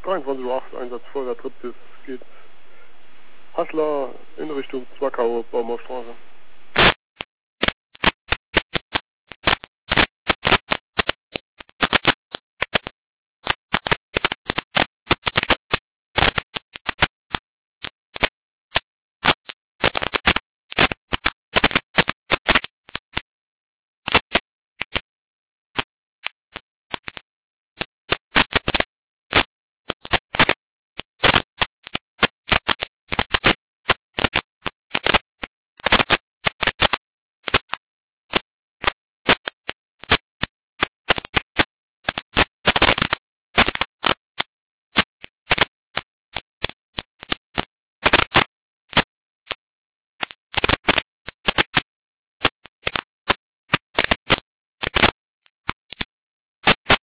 23:08 Uhr, Einsatz vor der Triptis, geht Hassler in Richtung Zwackau, Baumaustraße.